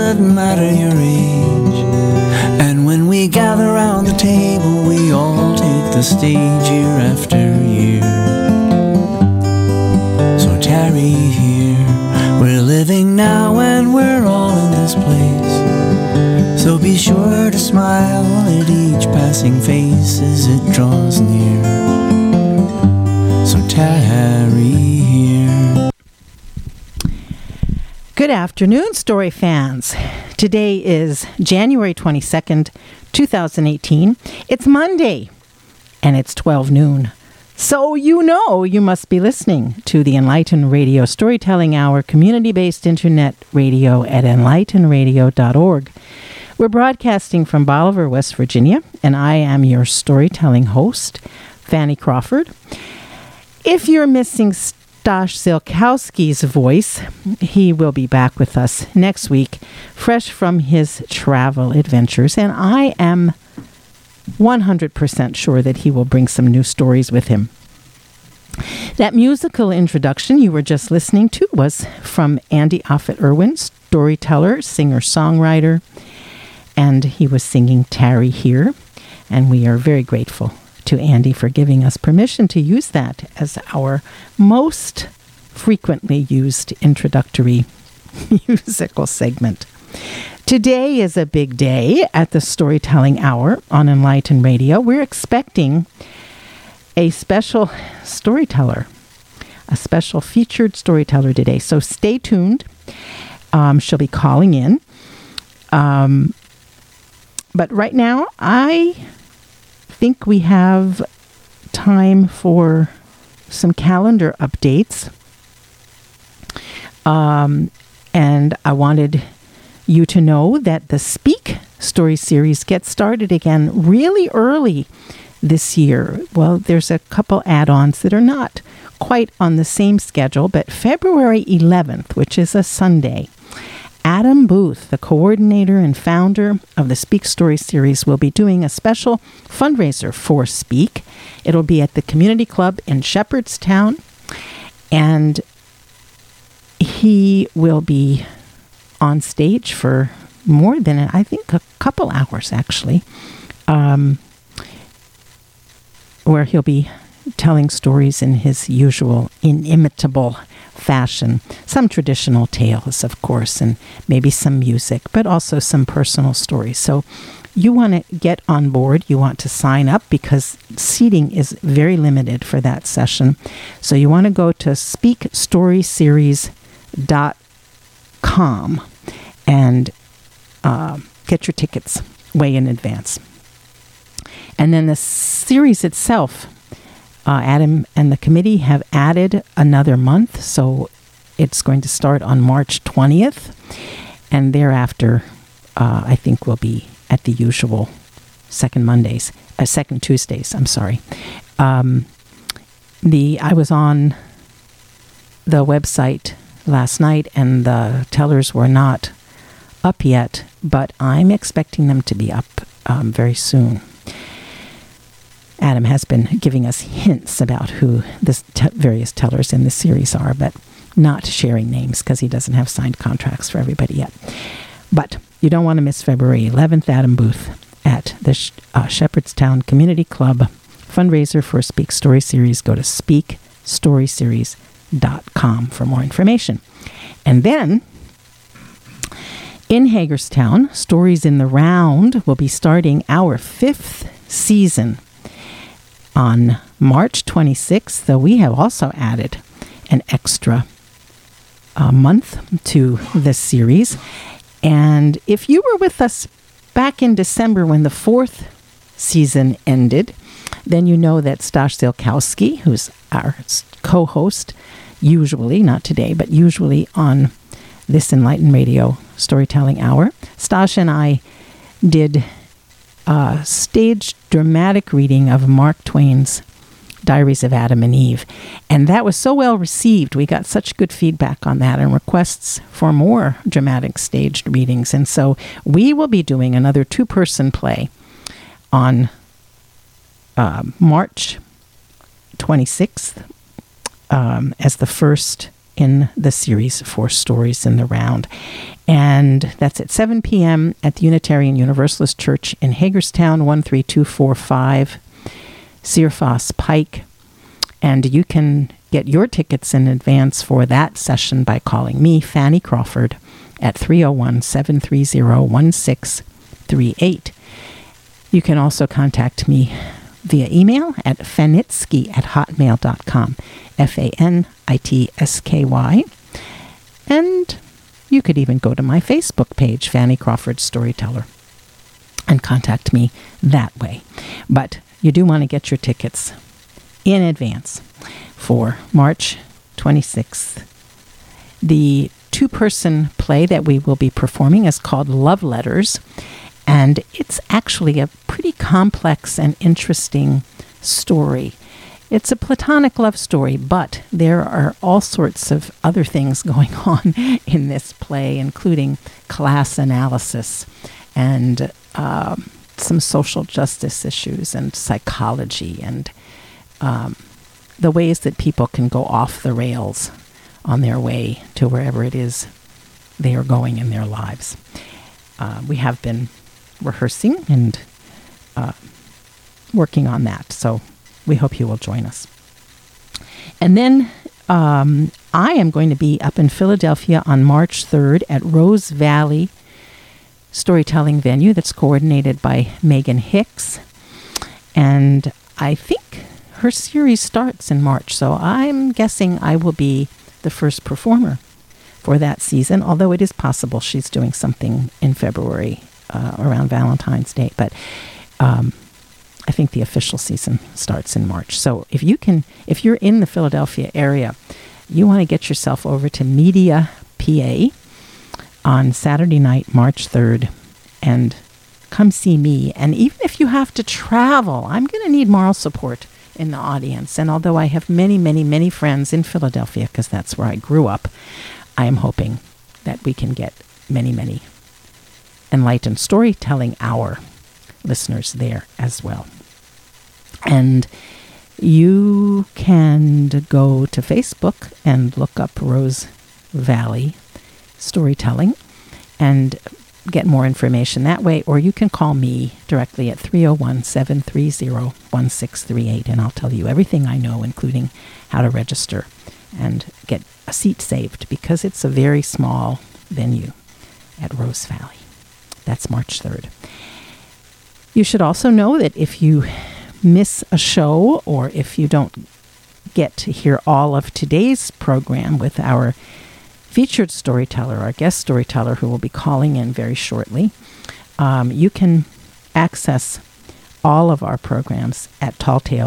doesn't matter your age. And when we gather round the table, we all take the stage year after year. So tarry here, we're living now and we're all in this place. So be sure to smile at each passing face as it draws near. So tarry here. Good afternoon, story fans. Today is January 22nd, 2018. It's Monday, and it's 12 noon. So you know you must be listening to the Enlighten Radio Storytelling Hour, community-based internet radio at enlightenradio.org. We're broadcasting from Bolivar, West Virginia, and I am your storytelling host, Fanny Crawford. If you're missing Stash Zielkowski's voice, he will be back with us next week, fresh from his travel adventures, and I am 100% sure that he will bring some new stories with him. That musical introduction you were just listening to was from Andy Offit-Irwin, storyteller, singer-songwriter, and he was singing Tarry Here, and we are very grateful to Andy for giving us permission to use that as our most frequently used introductory musical segment. Today is a big day at the Storytelling Hour on Enlighten Radio. We're expecting a special storyteller, a special featured storyteller today. So stay tuned. She'll be calling in. But right now, I think we have time for some calendar updates. And I wanted you to know that the Speak Story Series gets started again really early this year. Well, there's a couple add-ons that are not quite on the same schedule, but February 11th, which is a Sunday, Adam Booth, the coordinator and founder of the Speak Story Series, will be doing a special fundraiser for Speak. It'll be at the Community Club in Shepherdstown, and he will be on stage for more than, I think, a couple hours, actually, where he'll be telling stories in his usual inimitable fashion. Some traditional tales, of course, and maybe some music, but also some personal stories. So you want to get on board. You want to sign up because seating is very limited for that session. So you want to go to speakstoryseries.com and get your tickets way in advance. And then the series itself, Adam and the committee have added another month, so it's going to start on March 20th, and thereafter, I think we'll be at the usual second Tuesdays. I'm sorry. I was on the website last night, and the tellers were not up yet, but I'm expecting them to be up very soon. Adam has been giving us hints about who the various tellers in the series are, but not sharing names because he doesn't have signed contracts for everybody yet. But you don't want to miss February 11th, Adam Booth at the Shepherdstown Community Club fundraiser for Speak Story Series. Go to speakstoryseries.com for more information. And then in Hagerstown, Stories in the Round will be starting our 5th season on March 26th, though we have also added an extra month to this series. And if you were with us back in December when the 4th season ended, then you know that Stash Zielkowski, who's our co-host, usually, not today, but usually on this Enlighten Radio Storytelling Hour, Stash and I did staged dramatic reading of Mark Twain's Diaries of Adam and Eve. And that was so well received. We got such good feedback on that and requests for more dramatic staged readings. And so we will be doing another 2-person play on March 26th as the first in the series for Stories in the Round. And that's at 7 p.m. at the Unitarian Universalist Church in Hagerstown, 13245 Searfoss Pike. And you can get your tickets in advance for that session by calling me, Fanny Crawford, at 301-730-1638. You can also contact me via email at fanitsky@hotmail.com, FANITSKY. And you could even go to my Facebook page, Fanny Crawford Storyteller, and contact me that way. But you do want to get your tickets in advance for March 26th. The two-person play that we will be performing is called Love Letters, and it's actually a pretty complex and interesting story. It's a platonic love story, but there are all sorts of other things going on in this play, including class analysis and some social justice issues and psychology and the ways that people can go off the rails on their way to wherever it is they are going in their lives. We have been rehearsing and working on that, so we hope you will join us. And then I am going to be up in Philadelphia on March 3rd at Rose Valley Storytelling Venue that's coordinated by Megan Hicks. And I think her series starts in March, so I'm guessing I will be the first performer for that season, although it is possible she's doing something in February around Valentine's Day. But I think the official season starts in March. So if you're in the Philadelphia area, you want to get yourself over to Media PA on Saturday night, March 3rd, and come see me. And even if you have to travel, I'm going to need moral support in the audience. And although I have many, many, many friends in Philadelphia, because that's where I grew up, I am hoping that we can get many, many Enlightened Storytelling Hour listeners there as well. And you can go to Facebook and look up Rose Valley Storytelling and get more information that way, or you can call me directly at 301-730-1638, and I'll tell you everything I know, including how to register and get a seat saved, because it's a very small venue at Rose Valley. That's March 3rd. You should also know that if you miss a show, or if you don't get to hear all of today's program with our featured storyteller, our guest storyteller, who will be calling in very shortly, you can access all of our programs at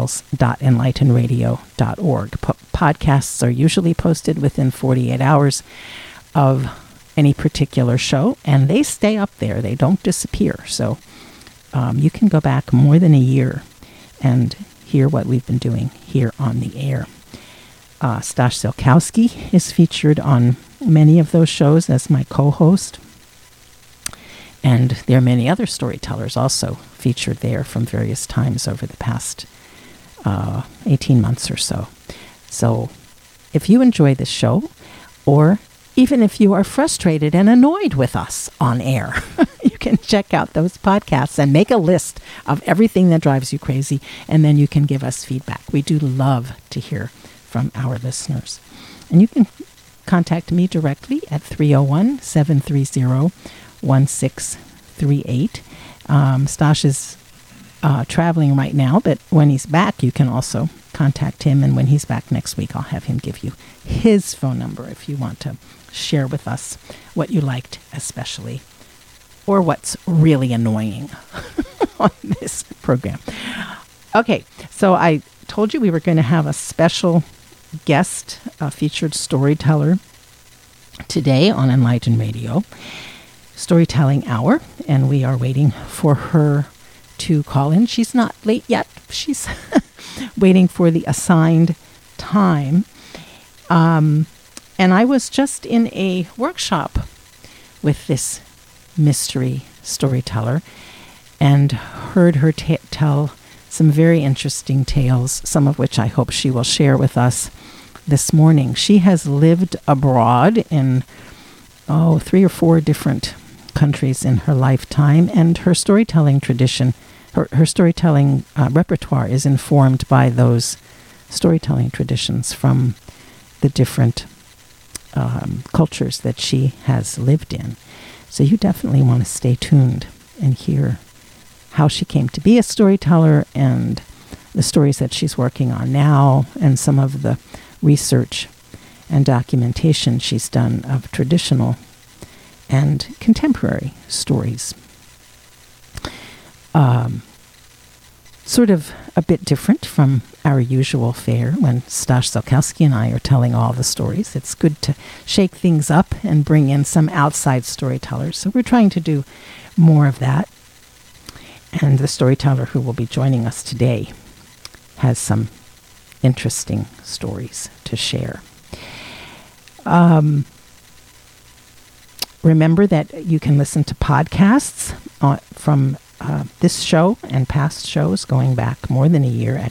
talltales.enlightenradio.org. Podcasts are usually posted within 48 hours of any particular show, and they stay up there. They don't disappear. So you can go back more than a year and hear what we've been doing here on the air. Stash Silkowski is featured on many of those shows as my co-host. And there are many other storytellers also featured there from various times over the past 18 months or so. So if you enjoy this show, or even if you are frustrated and annoyed with us on air, you can check out those podcasts and make a list of everything that drives you crazy, and then you can give us feedback. We do love to hear from our listeners. And you can contact me directly at 301-730-1638. Stash is traveling right now, but when he's back, you can also contact him. And when he's back next week, I'll have him give you his phone number if you want to share with us what you liked especially, or what's really annoying on this program. Okay, so I told you we were going to have a special guest, a featured storyteller today on Enlightened Radio, Storytelling Hour, and we are waiting for her to call in. She's not late yet. She's waiting for the assigned time. And I was just in a workshop with this mystery storyteller and heard her tell some very interesting tales, some of which I hope she will share with us this morning. She has lived abroad in 3 or 4 different countries in her lifetime, and her storytelling tradition, her storytelling repertoire is informed by those storytelling traditions from the different cultures that she has lived in. So you definitely want to stay tuned and hear how she came to be a storyteller and the stories that she's working on now and some of the research and documentation she's done of traditional and contemporary stories. Sort of a bit different from our usual fare when Stash Zielkowski and I are telling all the stories. It's good to shake things up and bring in some outside storytellers. So we're trying to do more of that. And the storyteller who will be joining us today has some interesting stories to share. Remember that you can listen to podcasts from this show and past shows going back more than a year at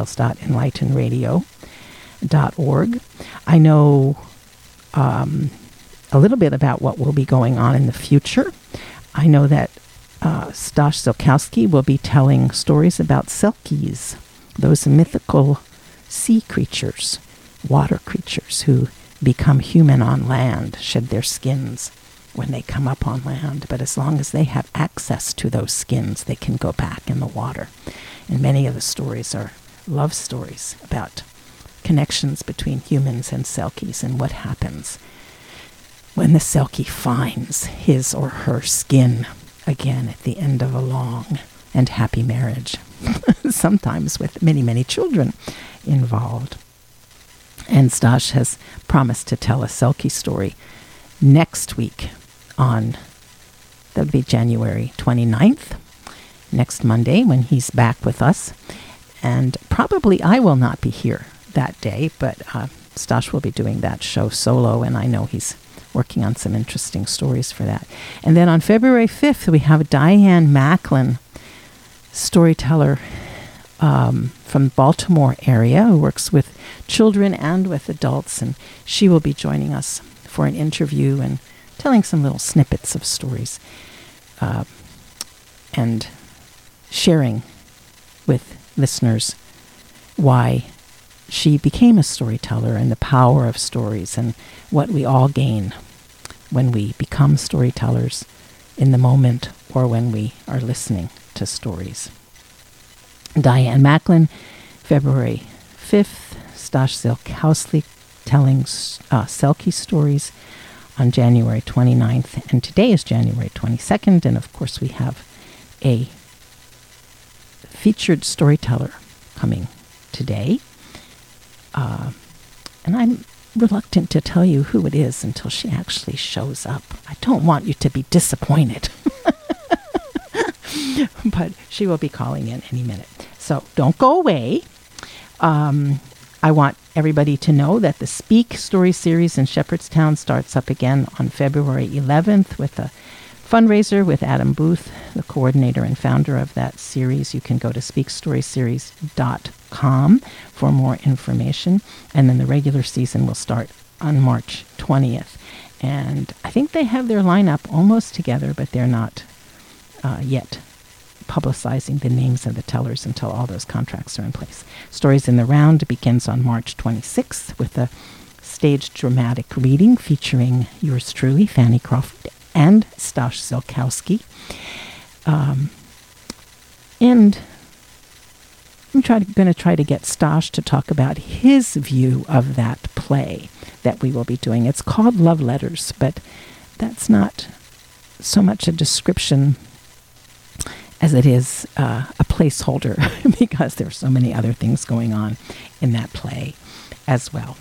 talltales.enlightenradio.org. I know a little bit about what will be going on in the future. I know that Stash Zielkowski will be telling stories about selkies, those mythical sea creatures, water creatures who become human on land, shed their skins when they come up on land. But as long as they have access to those skins, they can go back in the water. And many of the stories are love stories about connections between humans and selkies and what happens when the selkie finds his or her skin again at the end of a long and happy marriage, sometimes with many, many children involved. And Stash has promised to tell a selkie story next week that would be January 29th, next Monday when he's back with us. And probably I will not be here that day, but Stash will be doing that show solo, and I know he's working on some interesting stories for that. And then on February 5th, we have Diane Macklin, storyteller from Baltimore area who works with children and with adults, and she will be joining us for an interview and telling some little snippets of stories and sharing with listeners why she became a storyteller and the power of stories and what we all gain when we become storytellers in the moment or when we are listening to stories. Diane Macklin, February 5th, Stash Zielkowski telling selkie stories on January 29th, and today is January 22nd, and of course we have a featured storyteller coming today. And I'm reluctant to tell you who it is until she actually shows up. I don't want you to be disappointed. But she will be calling in any minute. So don't go away. I want everybody to know that the Speak Story Series in Shepherdstown starts up again on February 11th with a fundraiser with Adam Booth, the coordinator and founder of that series. You can go to speakstoryseries.com for more information. And then the regular season will start on March 20th. And I think they have their lineup almost together, but they're not yet publicizing the names of the tellers until all those contracts are in place. Stories in the Round begins on March 26th with a staged dramatic reading featuring yours truly, Fanny Crawford, and Stash Zielkowski. And I'm going to try to get Stash to talk about his view of that play that we will be doing. It's called Love Letters, but that's not so much a description as it is a placeholder because there are so many other things going on in that play as well.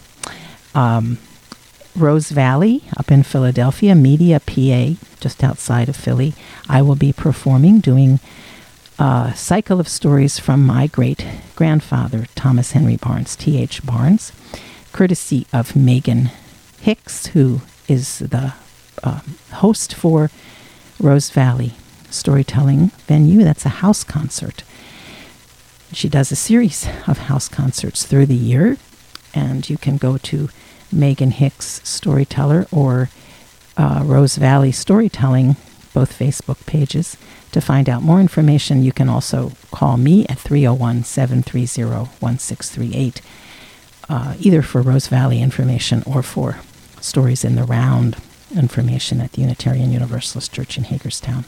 Rose Valley up in Philadelphia, Media, PA, just outside of Philly. I will be performing, doing a cycle of stories from my great-grandfather, Thomas Henry Barnes, T.H. Barnes, courtesy of Megan Hicks, who is the host for Rose Valley Storytelling Venue. That's a house concert. She does a series of house concerts through the year, and you can go to Megan Hicks Storyteller or Rose Valley Storytelling, both Facebook pages, to find out more information. You can also call me at 301-730-1638, either for Rose Valley information or for Stories in the Round information at the Unitarian Universalist Church in Hagerstown.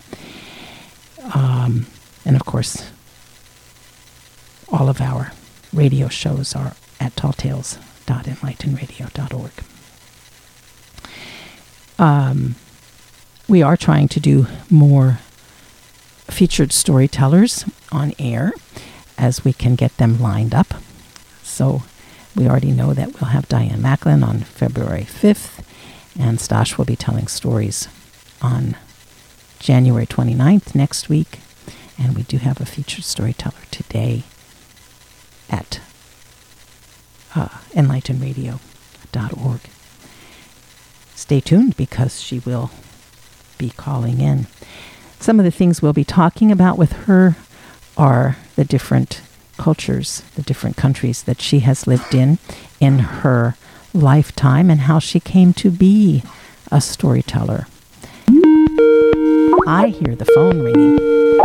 And of course, all of our radio shows are at talltales.enlightenradio.org. We are trying to do more featured storytellers on air as we can get them lined up. So we already know that we'll have Diane Macklin on February 5th, and Stash will be telling stories on January 29th next week. And we do have a featured storyteller today at enlightenradio.org. Stay tuned because she will be calling in. Some of the things we'll be talking about with her are the different cultures, the different countries that she has lived in her lifetime, and how she came to be a storyteller. I hear the phone ringing.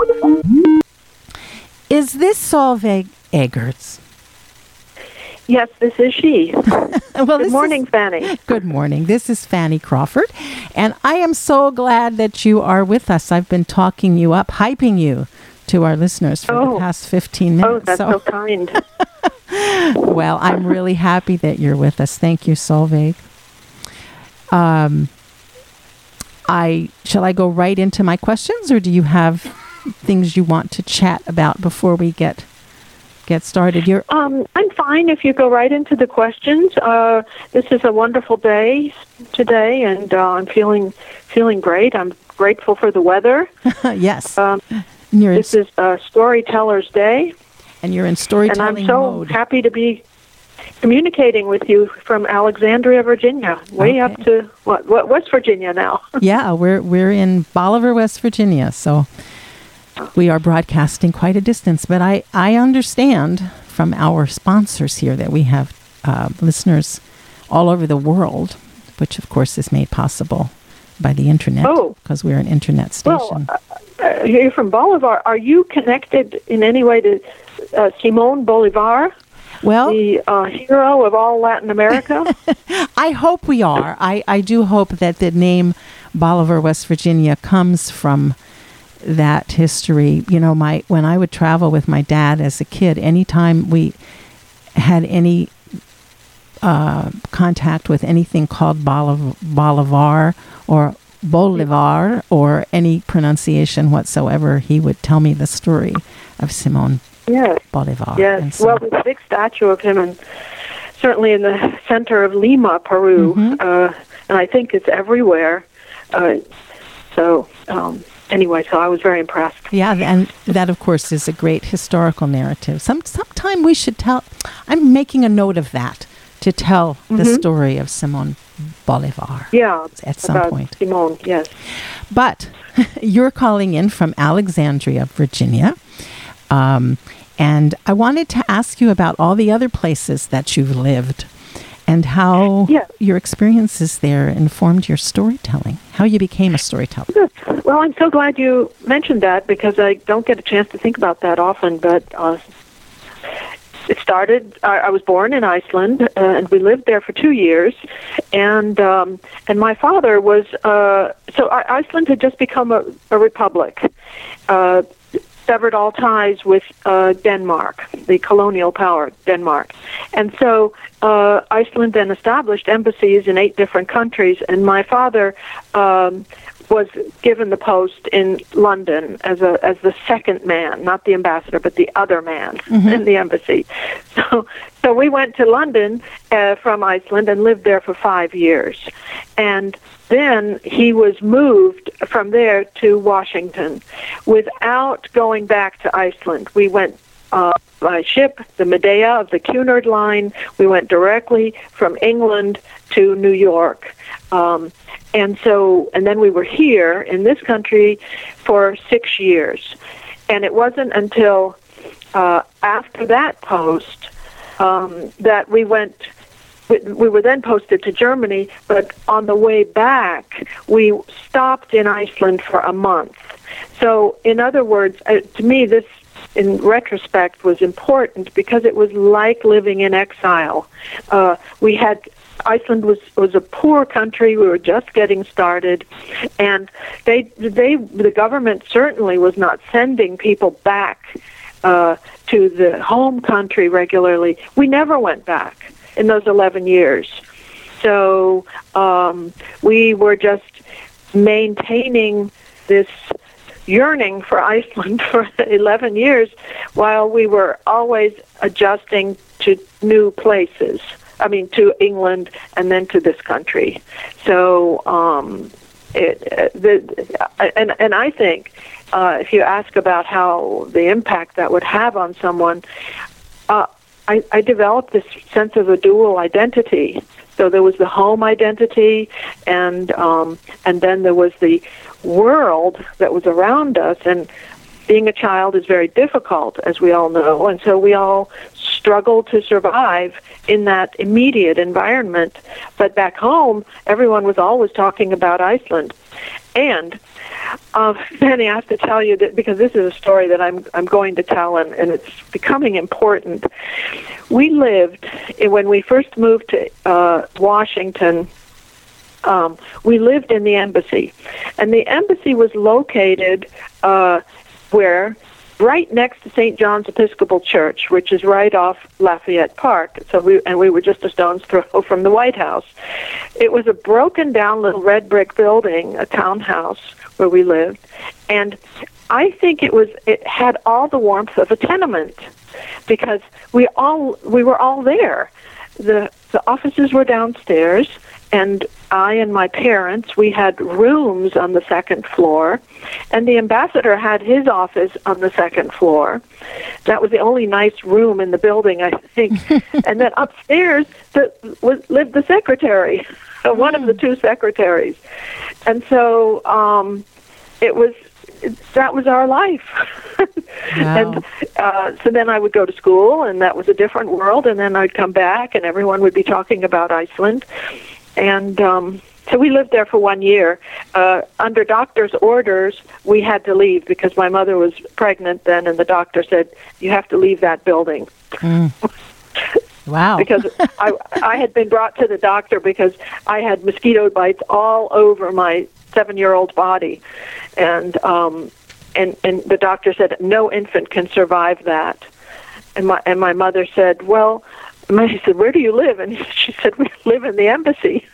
Is this Solveig Eggerts? Yes, this is she. Well, good morning, Fanny. Good morning. This is Fanny Crawford, and I am so glad that you are with us. I've been talking you up, hyping you to our listeners for the past 15 minutes. Oh, that's so kind. Well, I'm really happy that you're with us. Thank you, Solveig. Shall I go right into my questions, or do you have things you want to chat about before we get started? I'm fine if you go right into the questions. This is a wonderful day today, and I'm feeling great. I'm grateful for the weather. Yes. This is Storyteller's Day. And you're in storytelling and I'm so mode. Happy to be communicating with you from Alexandria, Virginia, way up to West Virginia now. Yeah, we're in Bolivar, West Virginia, so we are broadcasting quite a distance. But I understand from our sponsors here that we have listeners all over the world, which of course is made possible by the internet because we're an internet station. Well, you're from Bolivar. Are you connected in any way to Simón Bolívar? Well, the hero of all Latin America? I hope we are. I do hope that the name Bolivar, West Virginia comes from that history. You know, when I would travel with my dad as a kid, anytime we had any contact with anything called Bolivar or Bolivar or any pronunciation whatsoever, he would tell me the story of Simón Bolivar. Yes, well, there's a big statue of him, and certainly in the center of Lima, Peru, and I think it's everywhere. Anyway, so I was very impressed. Yeah, and that, of course, is a great historical narrative. Sometime we should tell, I'm making a note of that, to tell the story of Simón Bolivar. Yeah, at some point. Simón, yes. But you're calling in from Alexandria, Virginia. And I wanted to ask you about all the other places that you've lived and how your experiences there informed your storytelling, how you became a storyteller. Good. Well, I'm so glad you mentioned that because I don't get a chance to think about that often, but it started, I was born in Iceland, and we lived there for 2 years, and my father was, Iceland had just become a republic, severed all ties with Denmark, the colonial power, Denmark. And so Iceland then established embassies in 8 different countries, and my father was given the post in London as the second man, not the ambassador, but the other man in the embassy. So we went to London from Iceland and lived there for 5 years. And then he was moved from there to Washington without going back to Iceland. We went by ship, the Medea of the Cunard Line. We went directly from England to New York. And then we were here in this country for 6 years. And it wasn't until after that post that we went we were then posted to Germany, but on the way back, we stopped in Iceland for a month. So, in other words, to me, this, in retrospect, was important because it was like living in exile. Iceland was a poor country. We were just getting started, and the government certainly was not sending people back to the home country regularly. We never went back in those 11 years. So we were just maintaining this yearning for Iceland for 11 years while we were always adjusting to new places. I mean, to England and then to this country. So, and I think if you ask about how the impact that would have on someone, I developed this sense of a dual identity. So there was the home identity, and then there was the world that was around us. And being a child is very difficult, as we all know, and so we all struggle to survive in that immediate environment. But back home, everyone was always talking about Iceland. And Fanny, I have to tell you that because this is a story that I'm going to tell, and it's becoming important. We lived, when we first moved to Washington, we lived in the embassy. And the embassy was located right next to St. John's Episcopal Church, which is right off Lafayette Park. So we were just a stone's throw from the White House. It was a broken down little red brick building, a townhouse where we lived, and I think it had all the warmth of a tenement because we were all there. The offices were downstairs, and I and my parents, we had rooms on the second floor, and the ambassador had his office on the second floor. That was the only nice room in the building, I think. And then upstairs lived the secretary, one of the two secretaries. And so that was our life. Wow. And so then I would go to school, and that was a different world, and then I'd come back, and everyone would be talking about Iceland. And so we lived there for 1 year. Under doctor's orders, we had to leave because my mother was pregnant then, and the doctor said, you have to leave that building. Wow. Because I had been brought to the doctor because I had mosquito bites all over my 7-year-old body. And the doctor said, no infant can survive that. And my mother said, well, I said, where do you live? And she said, we live in the embassy.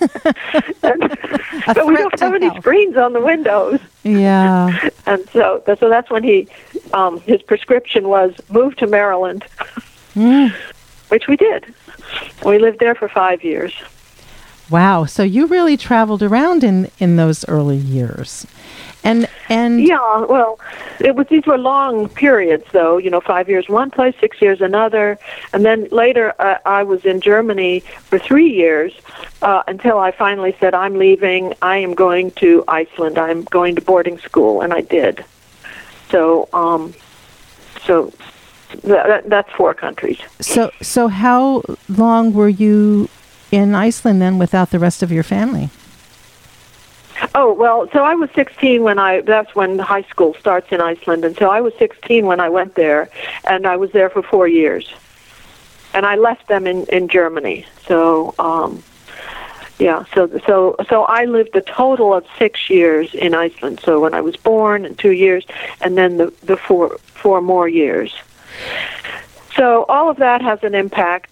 But we don't have any screens on the windows. Yeah. And so that's when his prescription was move to Maryland, which we did. We lived there for 5 years. Wow. So you really traveled around in those early years. And yeah, well, these were long periods, though. 5 years one place, 6 years another, and then later I was in Germany for 3 years until I finally said, "I'm leaving. I am going to Iceland. I'm going to boarding school," and I did. So, that's 4 countries. So how long were you in Iceland then, without the rest of your family? Oh, well, so I was 16 that's when high school starts in Iceland, and so I was 16 when I went there, and I was there for 4 years. And I left them in Germany. So, so I lived a total of 6 years in Iceland. So when I was born, and 2 years, and then the four more years. So all of that has an impact,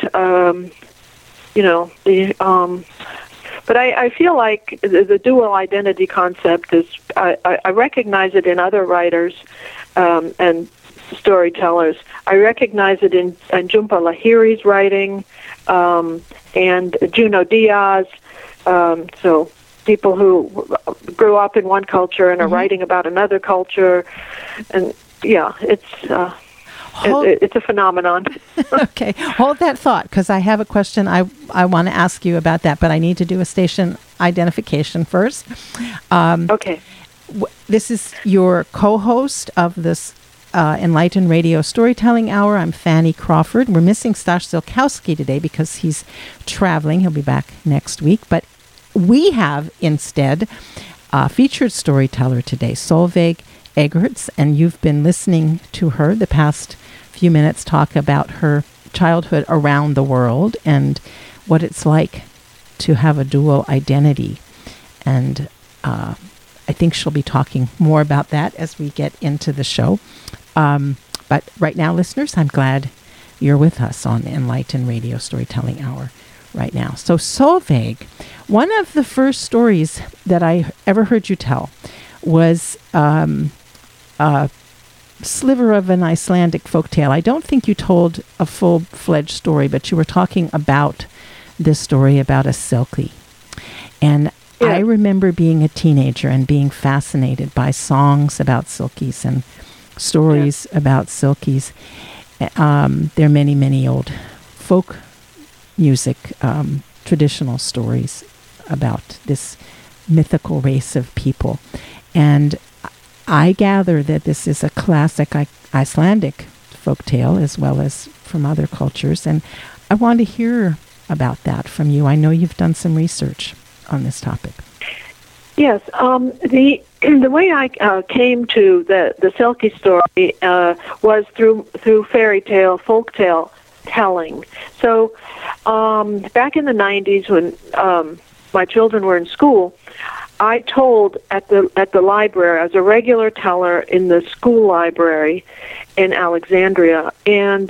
but I feel like the dual identity concept is, I recognize it in other writers and storytellers. I recognize it in Jhumpa Lahiri's writing and Junot Diaz, so people who grew up in one culture and are writing about another culture. And, yeah, it's a phenomenon. Okay, hold that thought, because I have a question I want to ask you about that, but I need to do a station identification first. Okay. This is your co-host of this Enlightened Radio Storytelling Hour. I'm Fanny Crawford. We're missing Stash Zilkowski today because he's traveling. He'll be back next week. But we have instead a featured storyteller today, Solveig Eggerts, and you've been listening to her the past few minutes talk about her childhood around the world and what it's like to have a dual identity. And I think she'll be talking more about that as we get into the show. But right now, listeners, I'm glad you're with us on Enlightened Radio Storytelling Hour right now. So Solveig, one of the first stories that I ever heard you tell was a sliver of an Icelandic folktale. I don't think you told a full-fledged story, but you were talking about this story about a Silkie. And yeah. I remember being a teenager and being fascinated by songs about Silkies and stories about Silkies. There are many, many old folk music, traditional stories about this mythical race of people. And I gather that this is a classic Icelandic folktale as well as from other cultures. And I want to hear about that from you. I know you've done some research on this topic. Yes, the way I came to the Silkie story was through fairy tale, folktale telling. So back in the 90s when my children were in school, I told at the library. I was a regular teller in the school library in Alexandria, and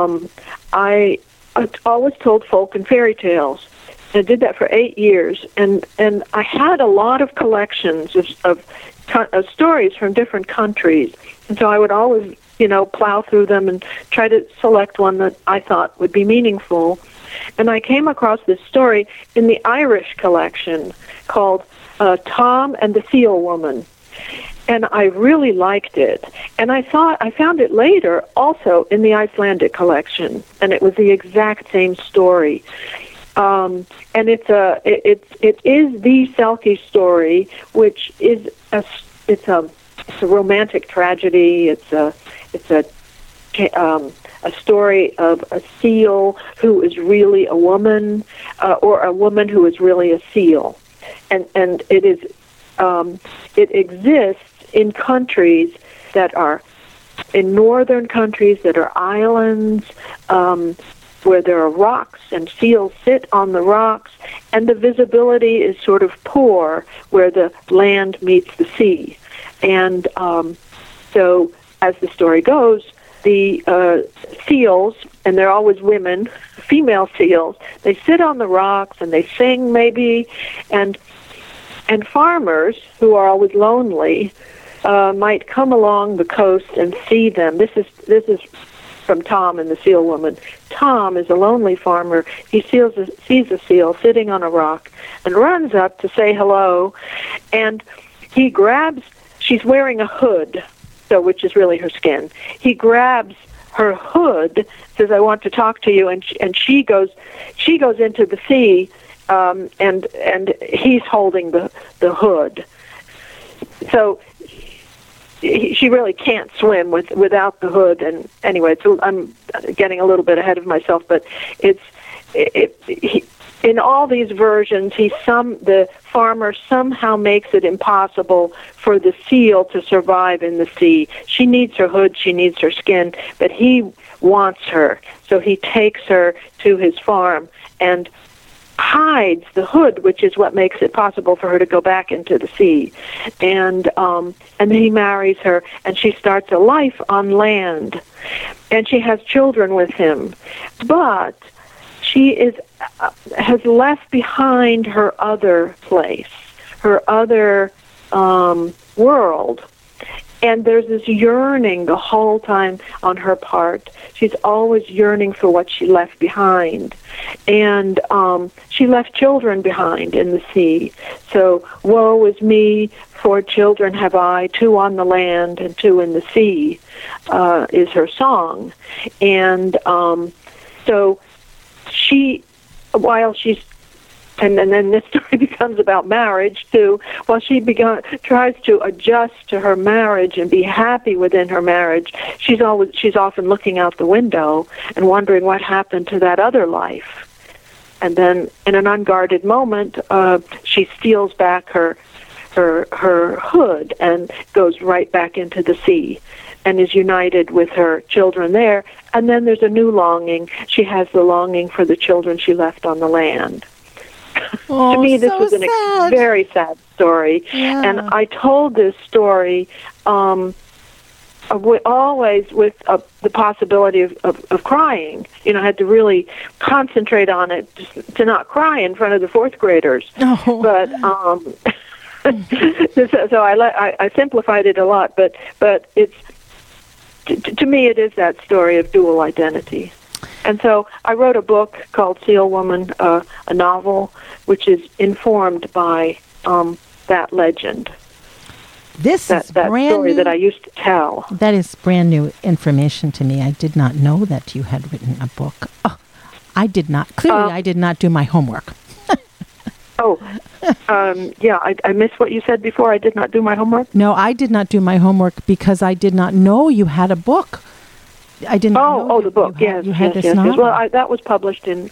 I always told folk and fairy tales. I did that for 8 years, and I had a lot of collections of stories from different countries, and so I would always, plow through them and try to select one that I thought would be meaningful. And I came across this story in the Irish collection called Tom and the Seal Woman, and I really liked it. And I found it later also in the Icelandic collection, and it was the exact same story. And it is the Selkie story, which is it's a romantic tragedy. It's a story of a seal who is really a woman, or a woman who is really a seal, and it is it exists in countries that are in northern countries that are islands. Where there are rocks and seals sit on the rocks, and the visibility is sort of poor where the land meets the sea. And so, as the story goes, the seals, and they're always women, female seals, they sit on the rocks and they sing maybe, and farmers who are always lonely might come along the coast and see them. This is from Tom and the Seal Woman. Tom is a lonely farmer. He sees a seal sitting on a rock and runs up to say hello, and he grabs, she's wearing a hood, which is really her skin. He grabs her hood, says, "I want to talk to you," and she goes into the sea, and he's holding the hood. So she really can't swim without the hood. And anyway, I'm getting a little bit ahead of myself, but in all these versions, the farmer somehow makes it impossible for the seal to survive in the sea. She needs her hood, she needs her skin, but he wants her, so he takes her to his farm and hides the hood, which is what makes it possible for her to go back into the sea. And he marries her, and she starts a life on land, and she has children with him. But she has left behind her other place, her other world. And there's this yearning the whole time on her part. She's always yearning for what she left behind. And she left children behind in the sea. So, woe is me, 4 children have I, 2 on the land and 2 in the sea, is her song. And so while she's and then this story becomes about marriage too. While she tries to adjust to her marriage and be happy within her marriage, she's often looking out the window and wondering what happened to that other life. And then, in an unguarded moment, she steals back her hood and goes right back into the sea, and is united with her children there. And then there's a new longing. She has the longing for the children she left on the land. Oh, to me, this so was sad. very sad story. Yeah. And I told this story always with the possibility of crying. I had to really concentrate on it to not cry in front of the fourth graders. Oh. But so I simplified it a lot. But it's to me, it is that story of dual identity. And so I wrote a book called Seal Woman, a novel, which is informed by that legend. That brand story new, that I used to tell. That is brand new information to me. I did not know that you had written a book. Oh, I did not. Clearly, I did not do my homework. Yeah, I missed what you said before. I did not do my homework. No, I did not do my homework because I did not know you had a book. I didn't know. Oh, the book. Yes. Well, that was published in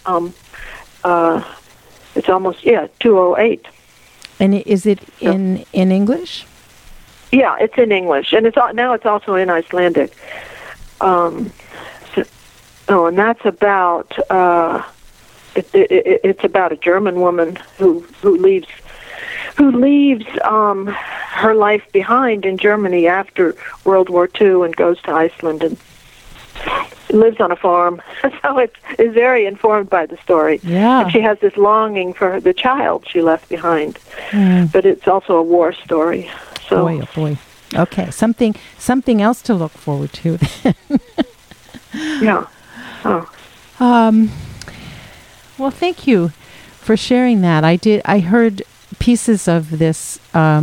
it's almost 2008. And is it in English? Yeah, it's in English, and now it's also in Icelandic. And that's about it's about a German woman who leaves her life behind in Germany after World War II and goes to Iceland and lives on a farm. So it's very informed by the story. Yeah. And she has this longing for the child she left behind. But it's also a war story. So, boy, oh boy. Okay, something else to look forward to then. Yeah. Oh. Well, thank you for sharing that. I heard pieces of this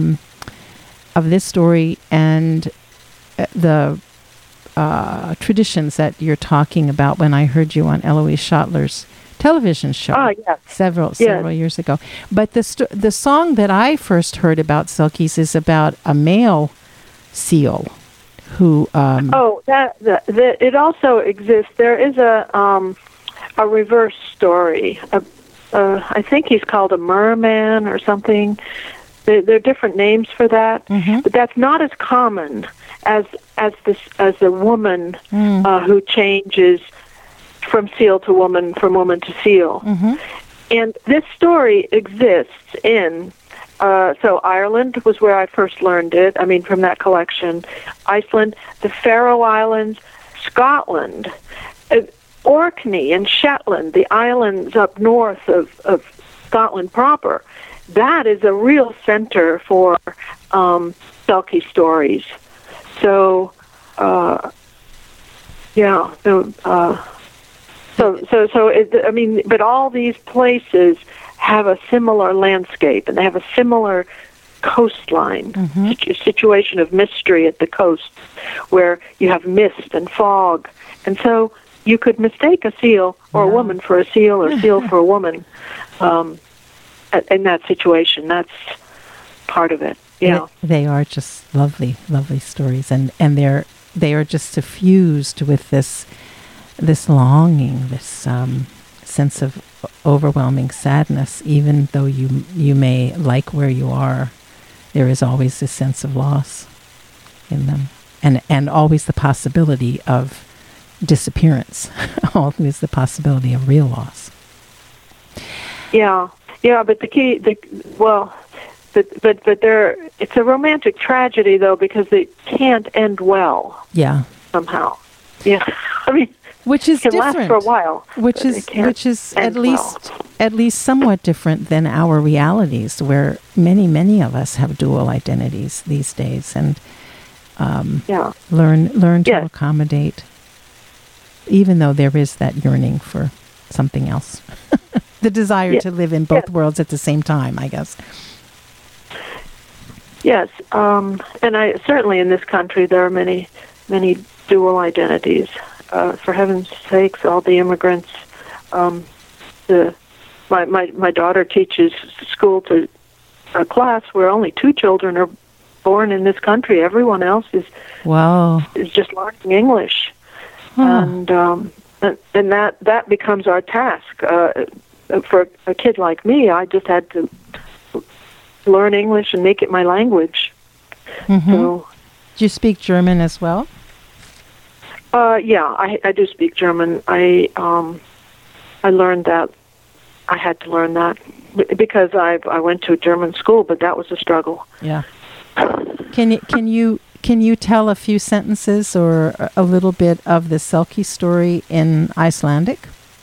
story and the traditions that you're talking about when I heard you on Eloise Schottler's television show yes. several years ago. But the song that I first heard about Selkies is about a male seal who. It also exists. There is a reverse story. I think he's called a merman or something. There are different names for that, but that's not as common as a woman who changes from seal to woman, from woman to seal. And this story exists in so Ireland was where I first learned it. I mean, from that collection, Iceland, the Faroe Islands, Scotland, Orkney and Shetland, the islands up north of Scotland proper. That is a real center for Selkie stories. So, but all these places have a similar landscape, and they have a similar coastline, situation of mystery at the coast, where you have mist and fog, and so you could mistake a seal or a woman for a seal, or a seal for a woman. In that situation, that's part of it. Yeah, they are just lovely, lovely stories, and they are just suffused with this longing, this sense of overwhelming sadness. Even though you may like where you are, there is always this sense of loss in them, and always the possibility of disappearance, always the possibility of real loss. Yeah, but but it's a romantic tragedy though, because it can't end well. Yeah, somehow. Yeah, I mean, which is different. Last for a while. Which is at least somewhat different than our realities, where many of us have dual identities these days, and learn to accommodate, even though there is that yearning for something else, the desire to live in both worlds at the same time, I guess. Yes, and I certainly in this country there are many dual identities. For heaven's sakes, all the immigrants, the my daughter teaches school to a class where only 2 children are born in this country. Everyone else is just learning English, and that becomes our task. For a kid like me, I just had to learn English and make it my language. Mm-hmm. So, do you speak German as well? Yeah, I do speak German. I learned that. I had to learn that because I went to a German school, but that was a struggle. Yeah. Can you tell a few sentences or a little bit of the Selkie story in Icelandic?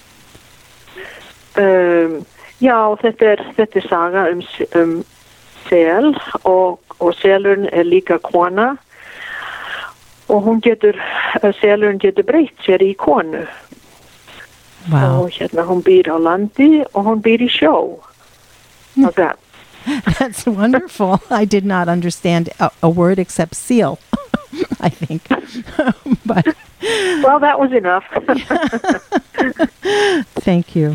Ja, þetta saga sel og selurinn líka kona og selurinn getur breytt sér í konu. Wow. Og hún býr á landi og hún býr í sjó. How's that? That's wonderful. I did not understand a word except seal, I think. But well, that was enough. Thank you.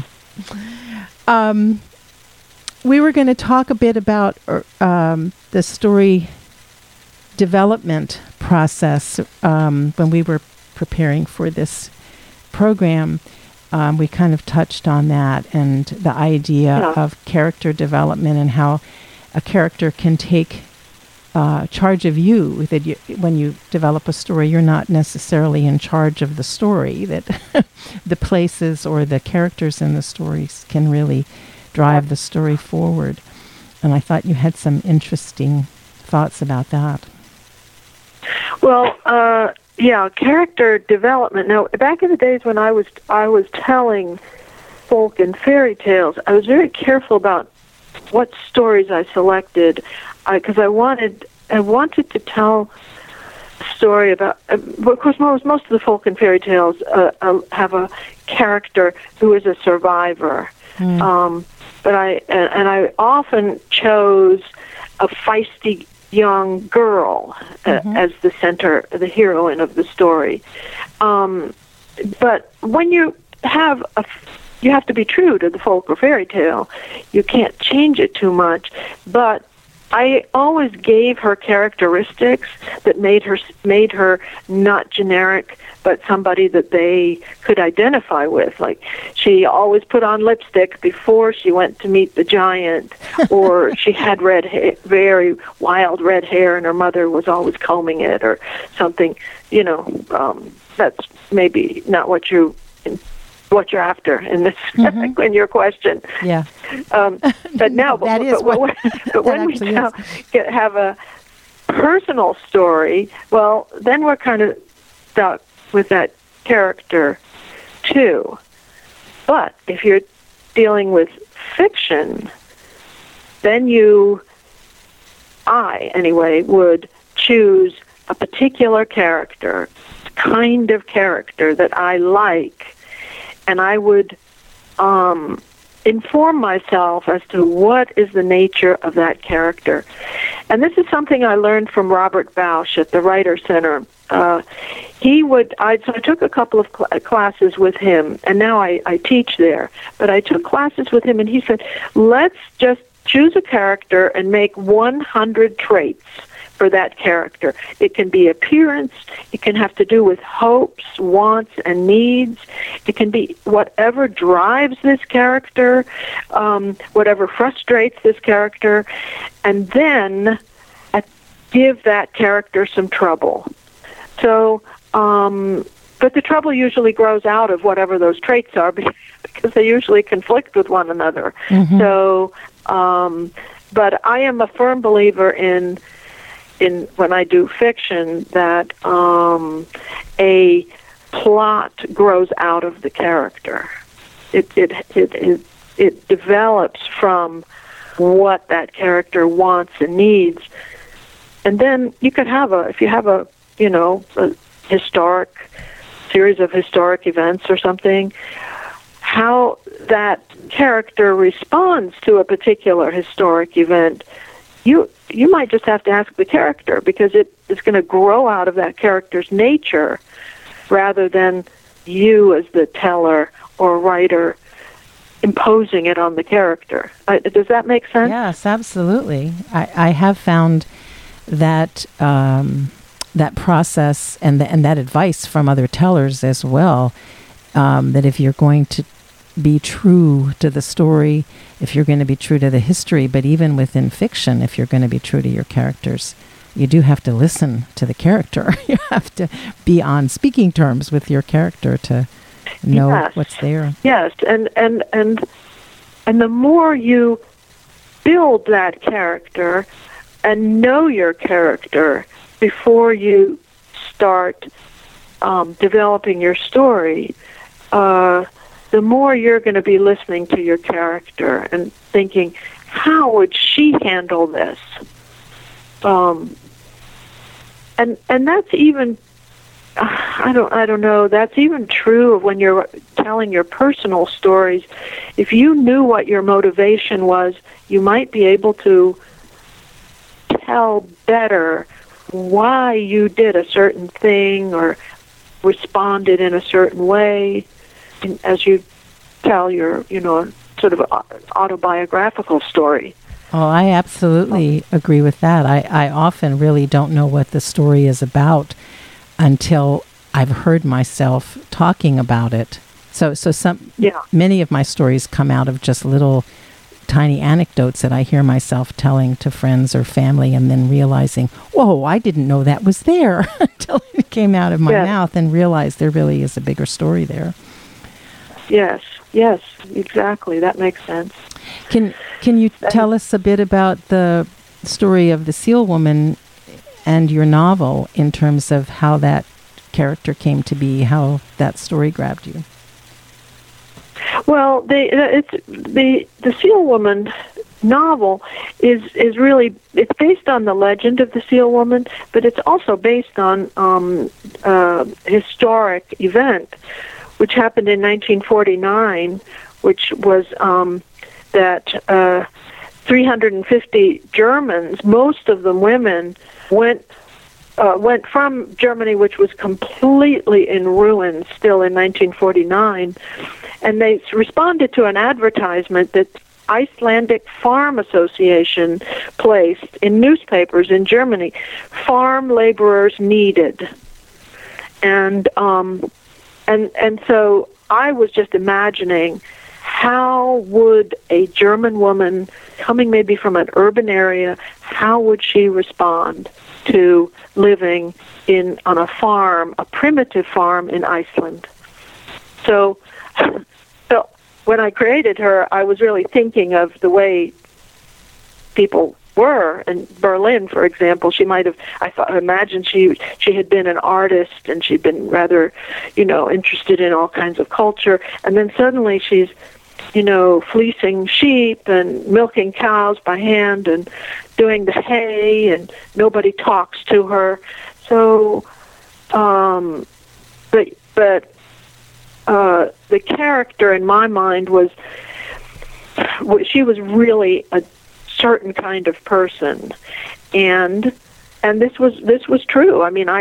We were going to talk a bit about the story development process when we were preparing for this program. We kind of touched on that and the idea of character development and how a character can take charge of you. That when you develop a story, you're not necessarily in charge of the story. That the places or the characters in the stories can really drive the story forward. And I thought you had some interesting thoughts about that. Well, yeah, character development. Now, back in the days when I was telling folk and fairy tales, I was very careful about what stories I selected, because I wanted to tell a story about. Of course, most of the folk and fairy tales have a character who is a survivor, but I often chose a feisty young girl as the center, the heroine of the story. But when you have to be true to the folk or fairy tale. You can't change it too much. But I always gave her characteristics that made her not generic, but somebody that they could identify with. Like, she always put on lipstick before she went to meet the giant, or she had red hair, very wild red hair, and her mother was always combing it, or something. You know, that's maybe not what you're after in this in your question. Yeah. But now, but when we have a personal story, well, then we're kind of stuck with that character too. But if you're dealing with fiction, then I anyway would choose a particular character, kind of character that I like, and I would inform myself as to what is the nature of that character. And this is something I learned from Robert Bausch at the Writer Center. So I took a couple of classes with him, and now I teach there. But I took classes with him, and he said, let's just choose a character and make 100 traits for that character. It can be appearance, it can have to do with hopes, wants, and needs. It can be whatever drives this character, whatever frustrates this character, and then give that character some trouble. So, but the trouble usually grows out of whatever those traits are, because they usually conflict with one another. Mm-hmm. So, but I am a firm believer in when I do fiction that a plot grows out of the character. It develops from what that character wants and needs, and then you could have a historic series of historic events or something, how that character responds to a particular historic event. You might just have to ask the character, because it is going to grow out of that character's nature rather than you as the teller or writer imposing it on the character. Does that make sense? Yes, absolutely. I have found that that process and that advice from other tellers as well, that if you're going to be true to the story, if you're going to be true to the history, but even within fiction, if you're going to be true to your characters, you do have to listen to the character. You have to be on speaking terms with your character to know what's there. Yes, and the more you build that character and know your character before you start developing your story, the more you're going to be listening to your character and thinking, how would she handle this? And that's even, I don't know, that's even true of when you're telling your personal stories. If you knew what your motivation was, you might be able to tell better why you did a certain thing or responded in a certain way as you tell your, sort of autobiographical story. Oh, I absolutely agree with that. I often really don't know what the story is about until I've heard myself talking about it. So many of my stories come out of just little tiny anecdotes that I hear myself telling to friends or family, and then realizing, whoa, I didn't know that was there until it came out of my mouth, and realized there really is a bigger story there. Yes, exactly. That makes sense. Can you tell us a bit about the story of the Seal Woman and your novel in terms of how that character came to be, how that story grabbed you? Well, the Seal Woman novel is really, it's based on the legend of the Seal Woman, but it's also based on a historic event which happened in 1949, which was that 350 Germans, most of them women, went from Germany, which was completely in ruins still in 1949, and they responded to an advertisement that Icelandic Farm Association placed in newspapers in Germany. Farm laborers needed. And so I was just imagining, how would a German woman coming maybe from an urban area, how would she respond to living on a farm, a primitive farm in Iceland? So when I created her, I was really thinking of the way people were in Berlin, for example. She might have, I imagine she had been an artist, and she'd been rather, interested in all kinds of culture, and then suddenly she's, fleecing sheep and milking cows by hand and doing the hay, and nobody talks to her. So, but the character in my mind she was really a certain kind of person, and this was true. I mean,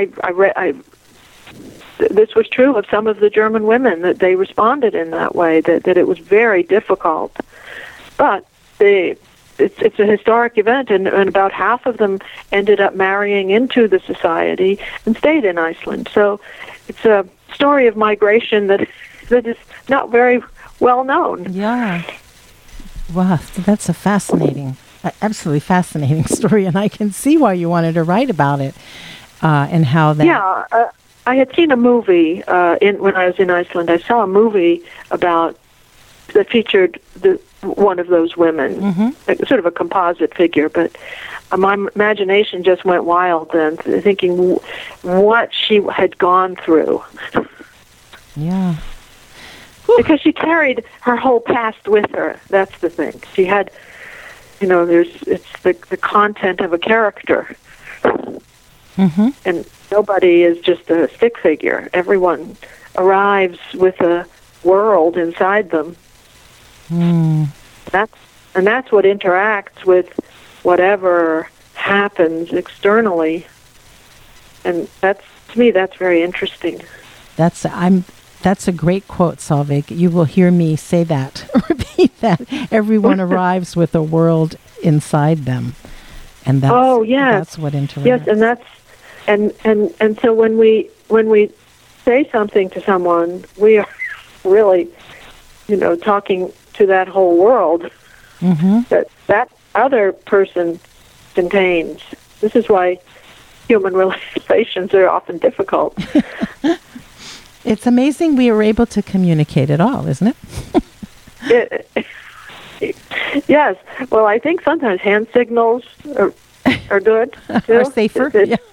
this was true of some of the German women, that they responded in that way, that it was very difficult. But it's a historic event, and about half of them ended up marrying into the society and stayed in Iceland. So it's a story of migration that is not very well known. Yeah. Wow, that's a fascinating, absolutely fascinating story, and I can see why you wanted to write about it, and how that... Yeah, I had seen a movie when I was in Iceland. I saw a movie that featured one of those women, sort of a composite figure, but my imagination just went wild then, thinking what she had gone through. Yeah. Because she carried her whole past with her. That's the thing. She had, it's the content of a character. Mm-hmm. And nobody is just a stick figure. Everyone arrives with a world inside them. Mm. That's what interacts with whatever happens externally. And to me, that's very interesting. That's a great quote, Solveig. You will hear me say that that everyone arrives with a world inside them, and that's that's what interacts. Yes, and that's and so when we say something to someone, we are really, talking to that whole world that other person contains. This is why human relations are often difficult. It's amazing we are able to communicate at all, isn't it? Yes. Well, I think sometimes hand signals are good too. Are safer.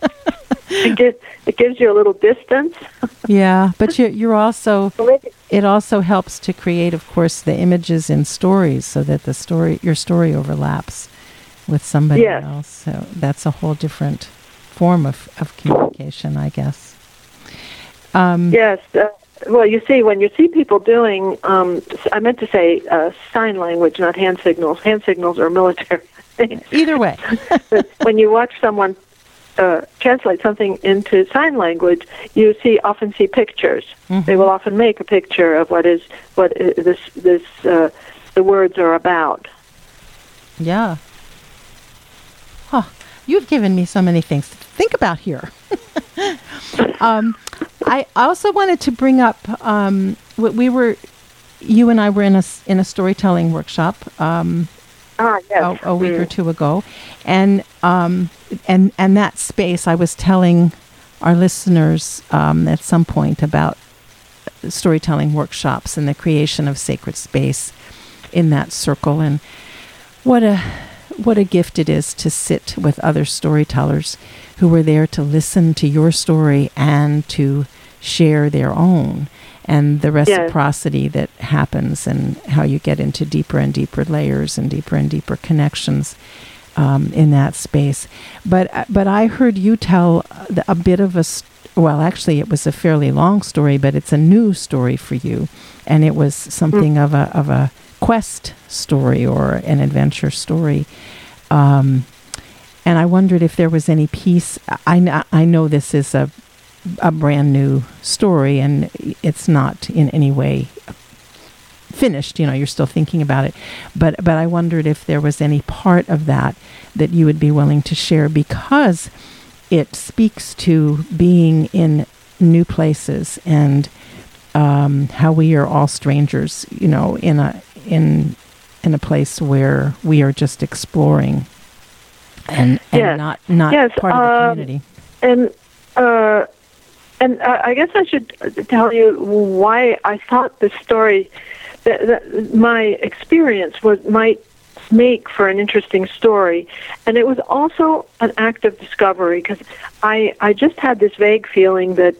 It gives you a little distance. Yeah, but you're also. It also helps to create, of course, the images in stories, so that your story overlaps with somebody else. So that's a whole different form of communication, I guess. Yes. Well, you see, when you see people doing, I meant to say sign language, not hand signals. Hand signals are military. Either way. But when you watch someone translate something into sign language, you often see pictures. Mm-hmm. They will often make a picture of what the words are about. Yeah. Huh. You've given me so many things to think about here. I also wanted to bring up you and I were in a storytelling workshop yes. a week or two ago, and that space, I was telling our listeners at some point about storytelling workshops and the creation of sacred space in that circle, and what a gift it is to sit with other storytellers who were there to listen to your story and to share their own, and the reciprocity that happens, and how you get into deeper and deeper layers and deeper connections in that space. But I heard you tell a bit of actually it was a fairly long story, but it's a new story for you, and it was something of a quest story or an adventure story. And I wondered if there was any piece. I know this is a brand new story, and it's not in any way finished. You're still thinking about it. But I wondered if there was any part of that you would be willing to share, because it speaks to being in new places and how we are all strangers. In a place where we are just exploring and not part of the community. And I guess I should tell you why I thought this story, that my experience might make for an interesting story. And it was also an act of discovery, because I just had this vague feeling that,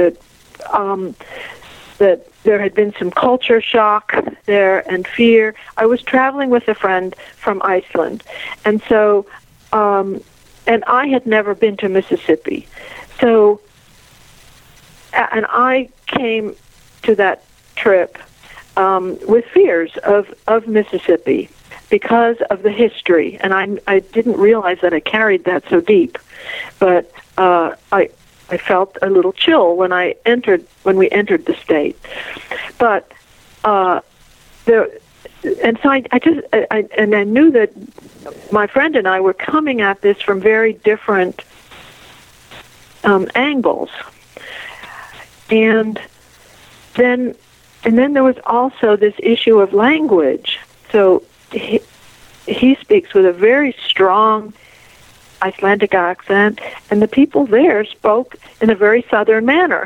that there had been some culture shock there and fear. I was traveling with a friend from Iceland, and so, and I had never been to Mississippi. So, and I came to that trip with fears of Mississippi because of the history, and I didn't realize that I carried that so deep. But I felt a little chill when we entered the state. But and so I knew that my friend and I were coming at this from very different angles. And then there was also this issue of language. So he speaks with a very strong Icelandic accent, and the people there spoke in a very southern manner.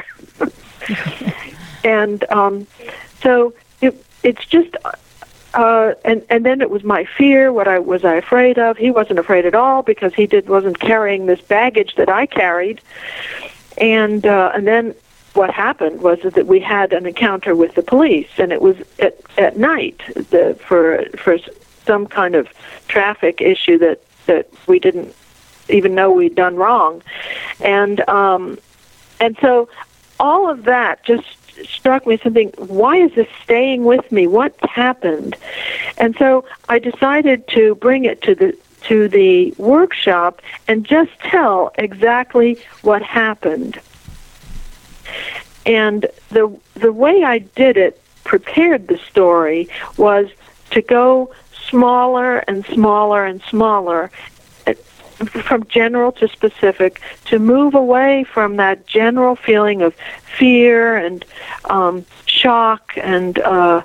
And so it's just, and then it was my fear. What was I afraid of? He wasn't afraid at all, because he wasn't carrying this baggage that I carried. And then what happened was that we had an encounter with the police, and it was at night for some kind of traffic issue that we didn't even know we'd done wrong. And so all of that just struck me something, why is this staying with me? What happened? And so I decided to bring it to the workshop and just tell exactly what happened. And the way I did it, prepared the story, was to go smaller and smaller and smaller, from general to specific, to move away from that general feeling of fear and shock and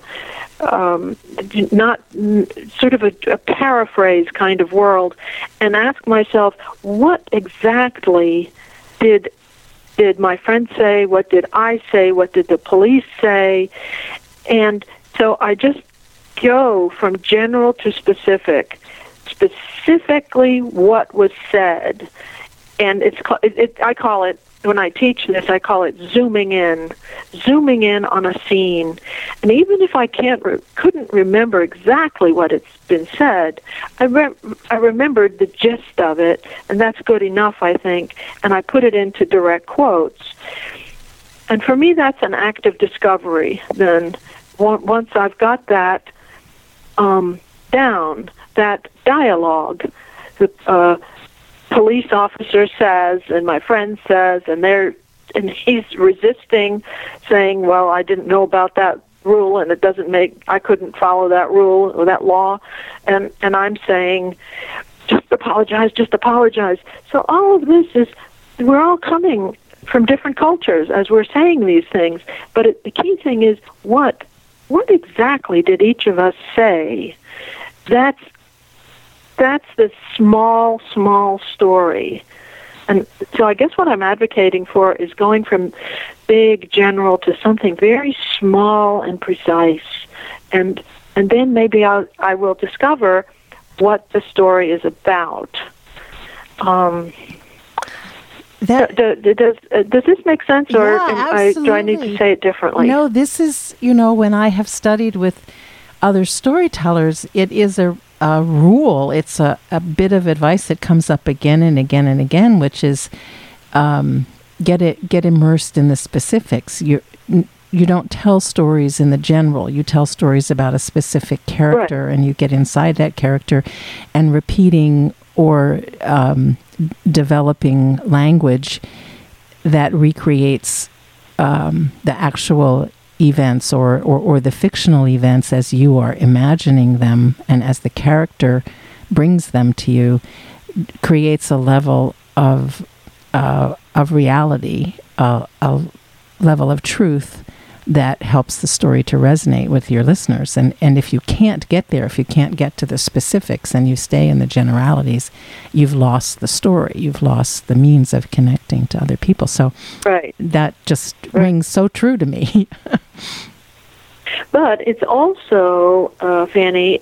not sort of a paraphrase kind of world, and ask myself, what exactly did my friend say? What did I say? What did the police say? And so I just go from general to specific, specifically what was said. And I call it, when I teach this, I call it zooming in on a scene. And even if I couldn't remember exactly what it's been said, I remembered the gist of it, and that's good enough, I think, and I put it into direct quotes. And for me, that's an act of discovery. Then once I've got that down, that dialogue, the police officer says, and my friend says, and he's resisting, saying, well, I didn't know about that rule, and I couldn't follow that rule or that law, and I'm saying, just apologize. So all of this is, we're all coming from different cultures as we're saying these things, but the key thing is, what exactly did each of us say? That's the small story. And so I guess what I'm advocating for is going from big, general to something very small and precise. And then maybe I will discover what the story is about. Does this make sense, or do I need to say it differently? No, this is, when I have studied with other storytellers, it is a rule. It's a bit of advice that comes up again and again and again, which is get immersed in the specifics. You don't tell stories in the general. You tell stories about a specific character, right, and you get inside that character, and repeating or developing language that recreates the actual events or the fictional events as you are imagining them, and as the character brings them to you, creates a level of reality, a level of truth that helps the story to resonate with your listeners. And if you can't get there, if you can't get to the specifics and you stay in the generalities, you've lost the story. You've lost the means of connecting to other people. So that just rings so true to me. But it's also, Fanny,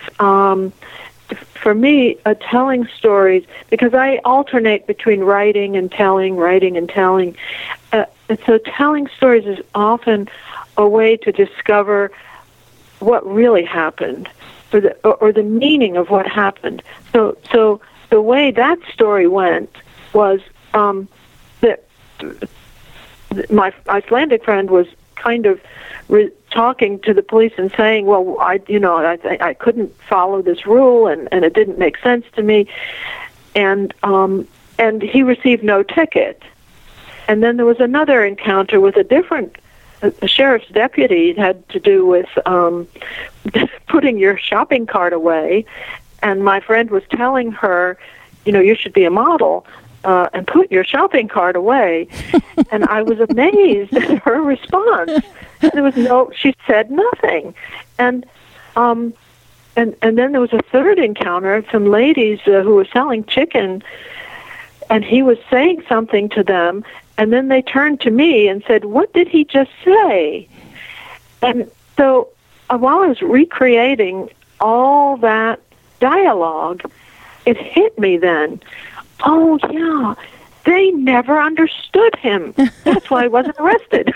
for me, telling stories, because I alternate between writing and telling. And so telling stories is often a way to discover what really happened, or the meaning of what happened. So the way that story went was that my Icelandic friend was kind of talking to the police and saying, well, I couldn't follow this rule, and it didn't make sense to me, and he received no ticket. And then there was another encounter with a sheriff's deputy. It had to do with putting your shopping cart away, and my friend was telling her, you should be a model and put your shopping cart away. And I was amazed at her response. She said nothing. And then there was a third encounter, some ladies who were selling chicken, and he was saying something to them, and then they turned to me and said, what did he just say? And so while I was recreating all that dialogue, it hit me then, oh, yeah, they never understood him. That's why he wasn't arrested.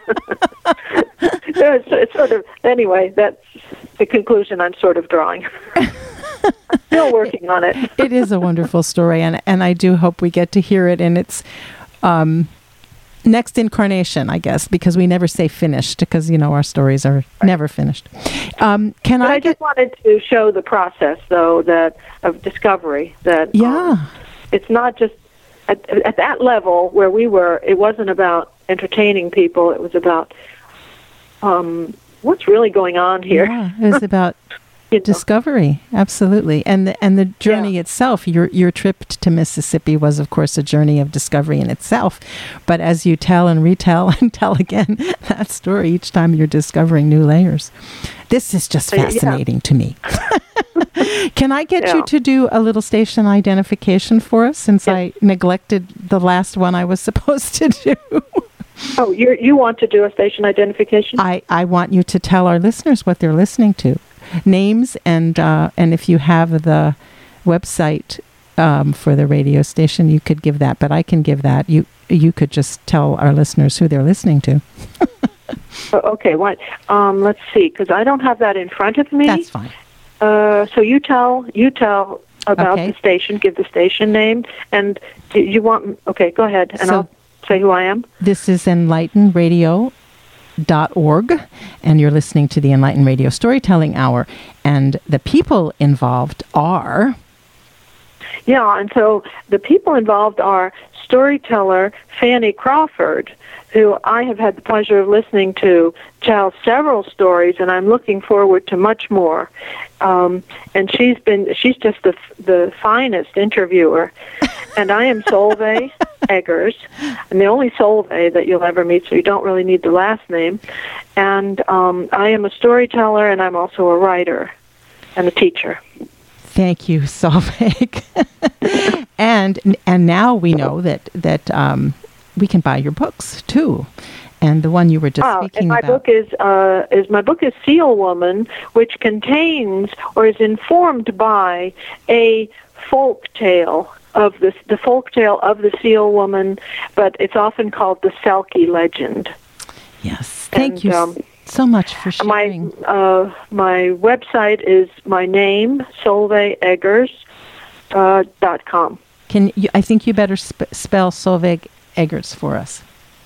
It's sort of, anyway, that's the conclusion I'm sort of drawing. Still working on it. It is a wonderful story, and I do hope we get to hear it in its next incarnation, I guess, because we never say finished, because, our stories are never finished. I just wanted to show the process, though, of discovery, that it's not just at that level where we were. It wasn't about entertaining people. It was about what's really going on here. Yeah, it was about discovery. Absolutely. And the journey itself, your trip to Mississippi was, of course, a journey of discovery in itself. But as you tell and retell and tell again that story each time, you're discovering new layers. This is just fascinating to me. Can I get you to do a little station identification for us, since I neglected the last one I was supposed to do? Oh, you want to do a station identification? I want you to tell our listeners what they're listening to. Names and if you have the website for the radio station, you could give that, but I can give that. You could just tell our listeners who they're listening to. Okay, what? Let's see, because I don't have that in front of me. That's fine. So you tell about the station. Give the station name, and you want. Okay, go ahead, and I'll say who I am. This is EnlightenRadio.org, and you're listening to the Enlightened Radio Storytelling Hour, and the people involved are... Yeah, and so the people involved are storyteller Fanny Crawford, who I have had the pleasure of listening to tell several stories, and I'm looking forward to much more. And she's just the finest interviewer. And I am Solveig Eggers. I'm the only Solveig that you'll ever meet, so you don't really need the last name. And I am a storyteller, and I'm also a writer and a teacher. Thank you, Solveig. and now we know that we can buy your books too, and the one you were just speaking and about. My book is Seal Woman, which contains or is informed by a folk tale of the folk tale of the Seal Woman, but it's often called the Selkie legend. Yes, thank you so much for sharing. My website is my name, SolveigEggers.com. I think you better spell Solveig Eggers for us.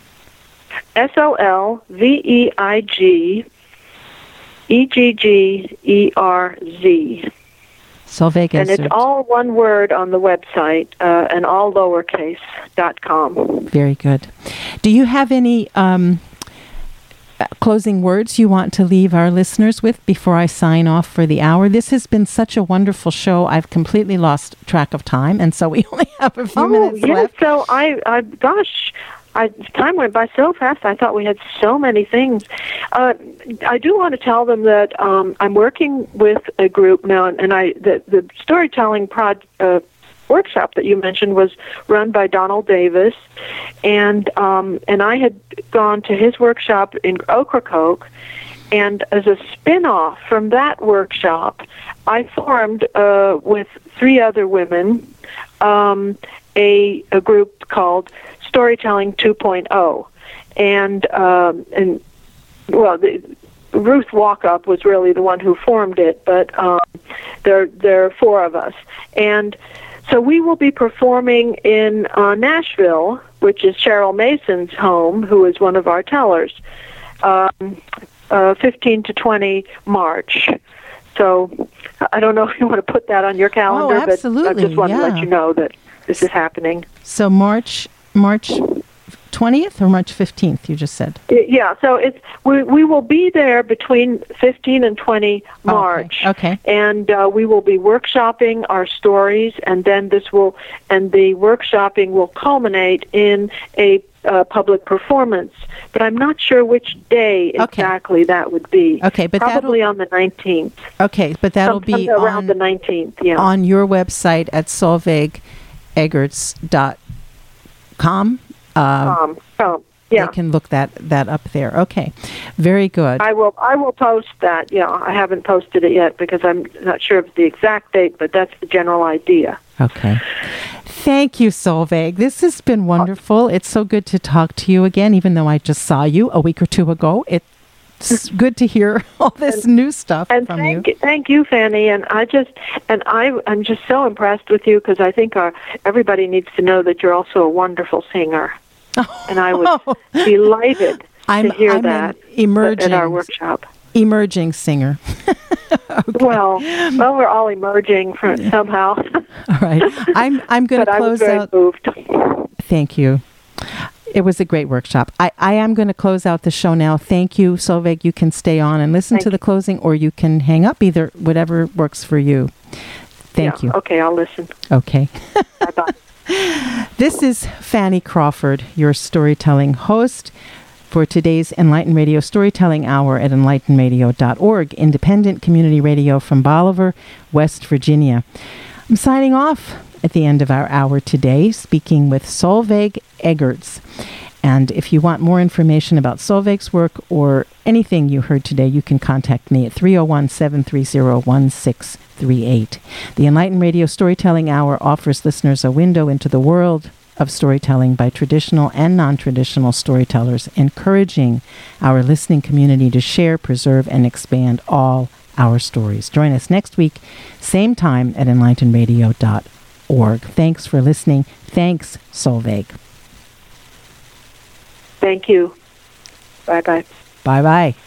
SolveigEggerz. Solveig Eggers. And it's all one word on the website, and all lowercase.com. Very good. Do you have any closing words you want to leave our listeners with before I sign off for the hour? This has been such a wonderful show. I've completely lost track of time, and so we only have a few minutes left. So time went by so fast. I thought we had so many things. I do want to tell them that I'm working with a group now, and the storytelling workshop that you mentioned was run by Donald Davis, and I had gone to his workshop in Ocracoke, and as a spin-off from that workshop, I formed with 3 other women a group called Storytelling 2.0, and Ruth Walkup was really the one who formed it, but there are 4 of us, and so we will be performing in Nashville, which is Cheryl Mason's home, who is one of our tellers, 15 to 20 March. So I don't know if you want to put that on your calendar, but I just want to let you know that this is happening. So March 20th or March 15th, you just said? Yeah, so we will be there between 15 and 20 March. Okay. And we will be workshopping our stories, and then the workshopping will culminate in a public performance. But I'm not sure which day exactly that would be. Okay, but probably on the 19th. Okay, but that'll be around the 19th, yeah. On your website at SolveigEggers.com. Yeah. They can look that up there. Okay, very good. I will post that. Yeah, I haven't posted it yet because I'm not sure of the exact date, but that's the general idea. Okay. Thank you, Solveig. This has been wonderful. It's so good to talk to you again, even though I just saw you a week or 2 ago. It's good to hear all this new stuff from you. Thank you, Fanny. And I'm just so impressed with you because I think everybody needs to know that you're also a wonderful singer. And I was delighted to hear that at our workshop. Emerging singer. Okay. Well, we're all emerging somehow. All right. I'm going to close out. Moved. Thank you. It was a great workshop. I am going to close out the show now. Thank you, Solveig. You can stay on and listen to the closing, or you can hang up, either whatever works for you. Thank you. Okay, I'll listen. Okay. Bye-bye. This is Fanny Crawford, your storytelling host for today's Enlighten Radio Storytelling Hour at enlightenradio.org, independent community radio from Bolivar, West Virginia. I'm signing off at the end of our hour today, speaking with Solveig Eggerts. And if you want more information about Solveig's work or anything you heard today, you can contact me at 301-730-1638. The Enlighten Radio Storytelling Hour offers listeners a window into the world of storytelling by traditional and non-traditional storytellers, encouraging our listening community to share, preserve, and expand all our stories. Join us next week, same time at enlightenradio.org. Thanks for listening. Thanks, Solveig. Thank you. Bye-bye. Bye-bye.